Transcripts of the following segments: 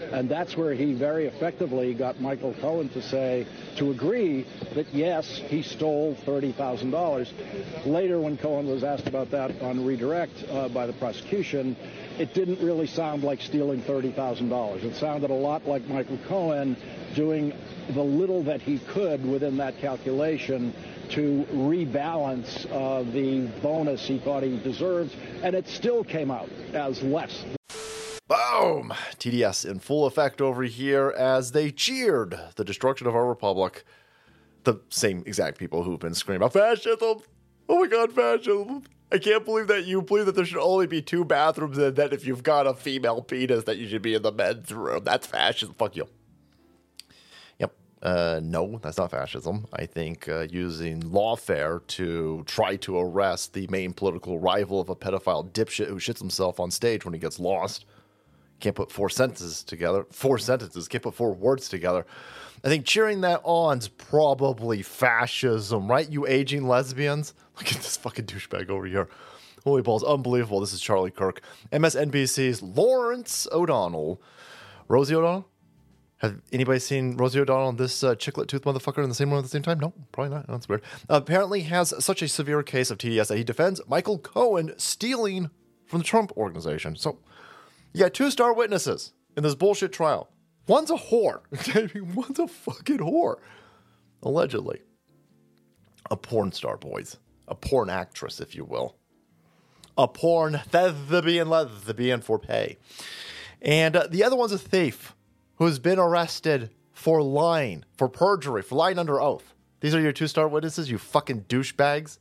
And that's where he very effectively got Michael Cohen to agree that, yes, he stole $30,000. Later, when Cohen was asked about that on redirect by the prosecution, it didn't really sound like stealing $30,000. It sounded a lot like Michael Cohen doing the little that he could within that calculation to rebalance the bonus he thought he deserved, and it still came out as less. Boom! TDS in full effect over here as they cheered the destruction of our republic. The same exact people who've been screaming about fascism. Oh my God, fascism. I can't believe that you believe that there should only be 2 bathrooms and that if you've got a female penis that you should be in the men's room. That's fascism. Fuck you. Yep. No, that's not fascism. I think using lawfare to try to arrest the main political rival of a pedophile dipshit who shits himself on stage when he gets lost. Can't put 4 sentences together. 4 sentences. Can't put 4 words together. I think cheering that on's probably fascism, right? You aging lesbians. Look at this fucking douchebag over here. Holy balls. Unbelievable. This is Charlie Kirk. MSNBC's Lawrence O'Donnell. Rosie O'Donnell? Have anybody seen Rosie O'Donnell and this chiclet tooth motherfucker in the same room at the same time? No, probably not. That's weird. Apparently has such a severe case of TDS that he defends Michael Cohen stealing from the Trump organization. So you got 2 star witnesses in this bullshit trial. One's a whore. I mean, one's a fucking whore. Allegedly. A porn star, boys. A porn actress, if you will. A porn lesbian for pay. And the other one's a thief who's been arrested for lying, for perjury, for lying under oath. These are your 2 star witnesses, you fucking douchebags.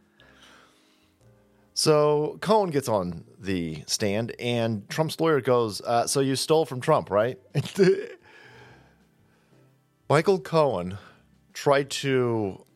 So Cohen gets on the stand, and Trump's lawyer goes, so you stole from Trump, right? Michael Cohen tried to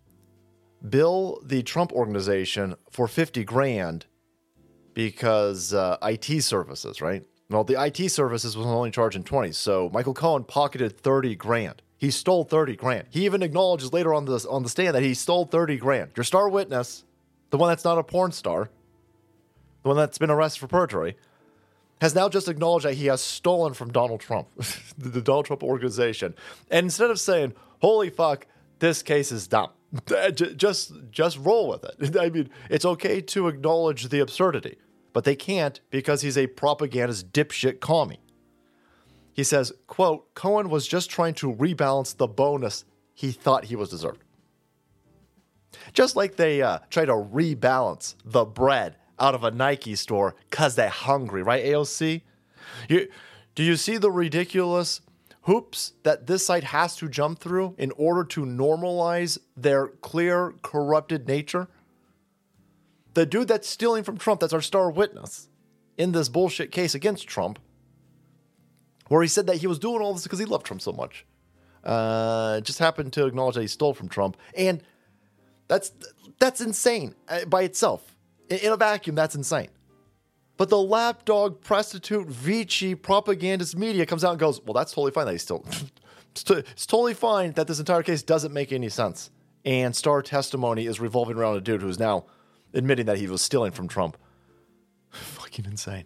bill the Trump organization for $50,000 because IT services, right? Well, the IT services was only charging $20,000, so Michael Cohen pocketed $30,000. He stole $30,000. He even acknowledges later on the stand that he stole $30,000. Your star witness, the one that's not a porn star, the one that's been arrested for perjury, has now just acknowledged that he has stolen from Donald Trump, the Donald Trump organization. And instead of saying, holy fuck, this case is dumb, just roll with it. I mean, it's okay to acknowledge the absurdity, but they can't because he's a propagandist dipshit commie. He says, quote, Cohen was just trying to rebalance the bonus he thought he was deserved. Just like they try to rebalance the bread out of a Nike store because they're hungry, right, AOC? Do you see the ridiculous hoops that this site has to jump through in order to normalize their clear, corrupted nature? The dude that's stealing from Trump, that's our star witness in this bullshit case against Trump, where he said that he was doing all this because he loved Trump so much, just happened to acknowledge that he stole from Trump. And that's insane by itself. In a vacuum, that's insane. But the lapdog, prostitute, Vici, propagandist media comes out and goes, well, that's totally fine that he's still... it's totally fine that this entire case doesn't make any sense. And star testimony is revolving around a dude who's now admitting that he was stealing from Trump. Fucking insane.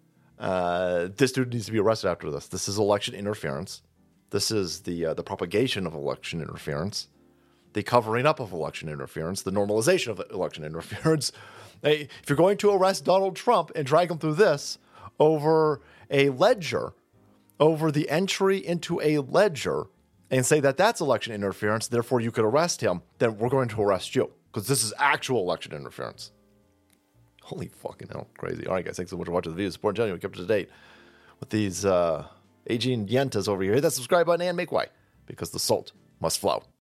This dude needs to be arrested after this. This is election interference. This is the propagation of election interference. The covering up of election interference, the normalization of election interference. If you're going to arrest Donald Trump and drag him through this over a ledger, over the entry into a ledger, and say that that's election interference, therefore you could arrest him, then we're going to arrest you because this is actual election interference. Holy fucking hell, crazy. All right, guys, thanks so much for watching the video. Support channel, kept up to date with these aging yentas over here. Hit that subscribe button and make way because the salt must flow.